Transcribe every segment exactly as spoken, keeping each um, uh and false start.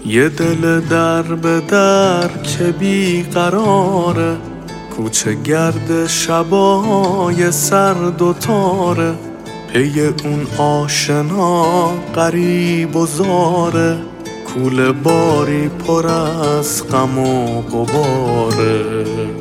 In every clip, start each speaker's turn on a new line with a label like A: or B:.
A: یه دل در به در که بی قراره، کوچه گرد شبای سرد و تاره، پی اون آشنا غریب و زاره، کوله باری پر از غم و غباره.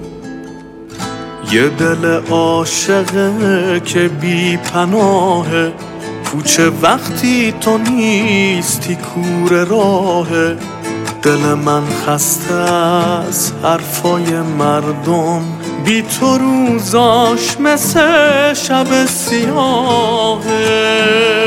A: یه دل عاشقه که بی پناهه، کوچه وقتی تو نیستی کوره راهه. دل من خسته از حرفای مردم، بی تو روزاش مثل شب سیاهه.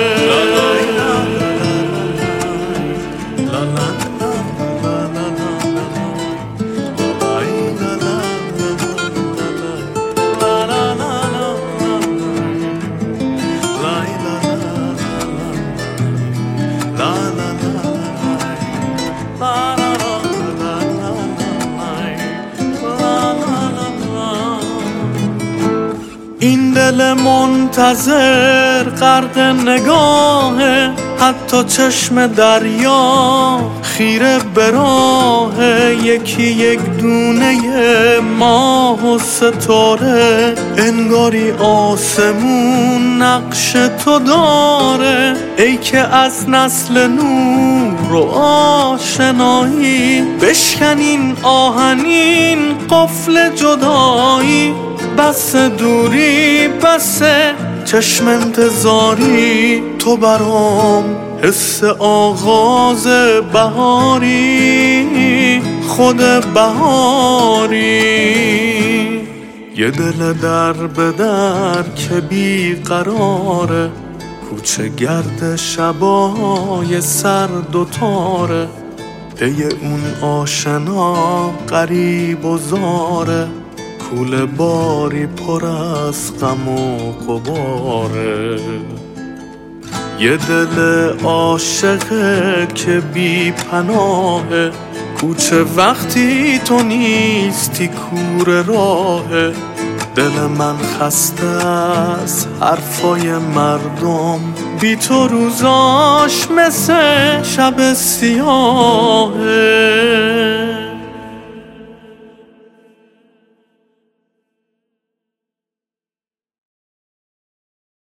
A: این دل منتظر غرق نگاهه، حتی چشم دریا خیره به راهه. یکی یک دونه ماه و ستاره، انگاری آسمون نقش تو داره. ای که از نسل نور و آشنایی، بشکن این آهنین قفل جدایی. بس دوری بس چشم انتظاری، تو برام حس آغاز بهاری، خود بهاری. یه دل در به در که بی قراره، کوچه گرد شبای سرد و تاره، پی اون آشنا غریب و زاره، کوله باری پر از غم و غباره. یه دل عاشقه که بی پناهه، کوچه وقتی تو نیستی کوره راهه. دل من خسته از حرفای مردم، بی تو روزاش مثل شب سیاهه.